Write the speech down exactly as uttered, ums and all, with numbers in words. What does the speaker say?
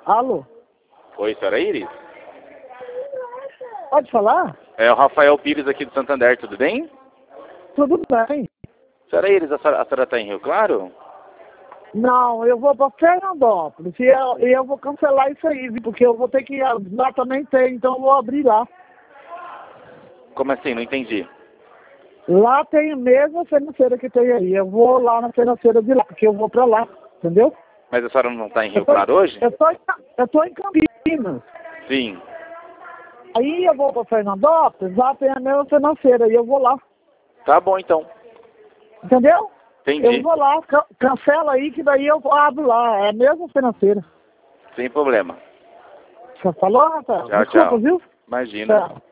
Alô? Oi, senhora Iris? Pode falar? É o Rafael Pires aqui do Santander, tudo bem? Tudo bem. Senhora Iris, a senhora, a senhora tá em Rio Claro? Não, eu vou para Fernandópolis e eu, e eu vou cancelar isso aí, viu? Porque eu vou ter que ir, lá também tem, então eu vou abrir lá. Como assim? Não entendi. Lá tem a mesma financeira que tem aí. Eu vou lá na financeira de lá, porque eu vou para lá, entendeu? Mas a senhora não tá em Eu Rio tô, Claro hoje? eu tô, em, eu tô em Campinas. Sim. Aí eu vou para Fernandópolis, lá tem a mesma financeira e eu vou lá, Tá bom, então. entendeu? Entendi. Eu vou lá, ca cancela aí que daí eu abro lá, é a mesma financeira. Sem problema. Você falou, Rafael? Tchau, Desculpa, tchau. viu? Imagina. Tchau.